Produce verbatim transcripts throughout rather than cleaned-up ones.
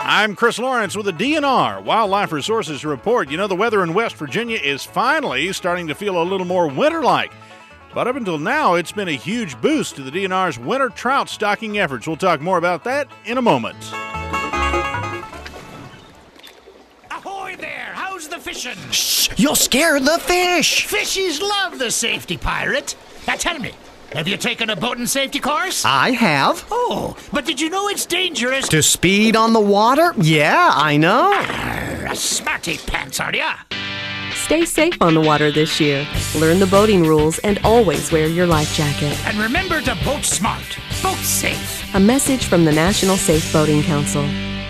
I'm Chris Lawrence with the D N R Wildlife Resources Report. You know, the weather in West Virginia is finally starting to feel a little more winter-like. But up until now, it's been a huge boost to the D N R's winter trout stocking efforts. We'll talk more about that in a moment. Ahoy there! How's the fishing? Shh! You'll scare the fish! Fishies love the safety pirate. Now tell me, have you taken a boating safety course? I have. Oh, but did you know it's dangerous To speed on the water? Yeah, I know. Arr, a smarty pants, are ya? Stay safe on the water this year. Learn the boating rules and always wear your life jacket. And remember to boat smart, boat safe. A message from the National Safe Boating Council.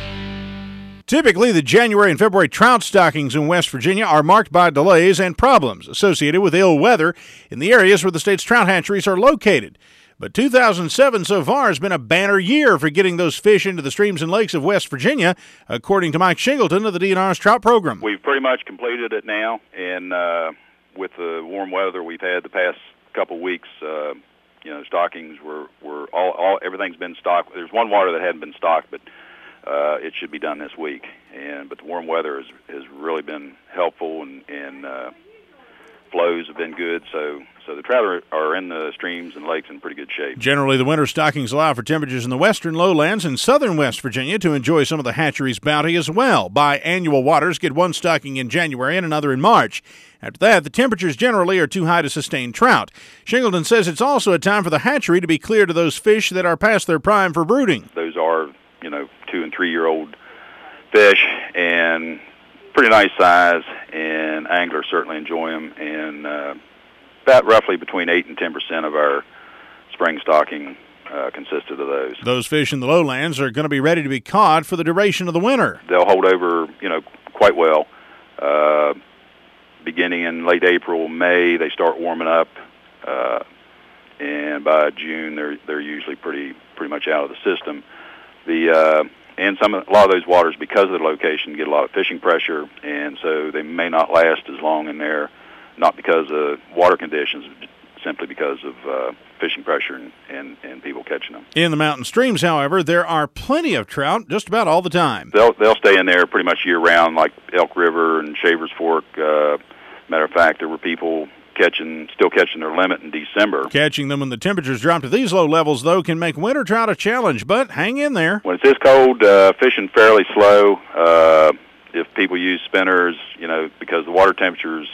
Typically, the January and February trout stockings in West Virginia are marked by delays and problems associated with ill weather in the areas where the state's trout hatcheries are located. But two thousand seven so far has been a banner year for getting those fish into the streams and lakes of West Virginia, according to Mike Shingleton of the D N R's trout program. We've pretty much completed it now, and uh, with the warm weather we've had the past couple weeks, uh, you know, stockings were, were all, all, everything's been stocked. There's one water that hadn't been stocked, but Uh, it should be done this week, and but the warm weather has, has really been helpful, and, and uh, flows have been good. So, so the trout are, are in the streams and lakes in pretty good shape. Generally, the winter stockings allow for temperatures in the western lowlands and southern West Virginia to enjoy some of the hatchery's bounty as well. Biannual waters get one stocking in January and another in March. After that, the temperatures generally are too high to sustain trout. Shingleton says it's also a time for the hatchery to be clear to those fish that are past their prime for brooding. Those are, you know, two and three year old fish, and pretty nice size, and anglers certainly enjoy them. And uh, about roughly between eight and ten percent of our spring stocking uh, consisted of those. Those fish in the lowlands are going to be ready to be caught for the duration of the winter. They'll hold over, you know, quite well. Uh, beginning in late April, May, they start warming up, uh, and by June, they're they're usually pretty pretty much out of the system. The uh, and some a lot of those waters, because of the location, get a lot of fishing pressure, and so they may not last as long in there, not because of water conditions, simply because of uh, fishing pressure and, and, and people catching them. In the mountain streams, however, there are plenty of trout just about all the time. They'll they'll stay in there pretty much year round, like Elk River and Shavers Fork. Uh, matter of fact, there were people catching, still catching their limit in December. Catching them when the temperatures drop to these low levels, though, can make winter trout a challenge, but hang in there. When it's this cold, uh, fishing fairly slow. Uh, if people use spinners, you know, because the water temperatures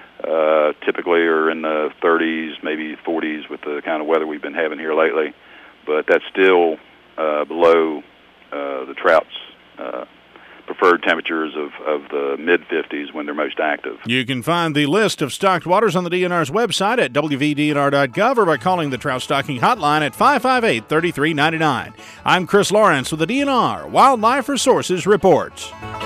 uh, typically are in the thirties, maybe forties with the kind of weather we've been having here lately, but that's still uh, below uh, the trout's uh preferred temperatures of, of the mid-fifties when they're most active. You can find the list of stocked waters on the D N R's website at w v d n r dot gov or by calling the Trout Stocking Hotline at five five eight, three three nine nine. I'm Chris Lawrence with the D N R Wildlife Resources Report.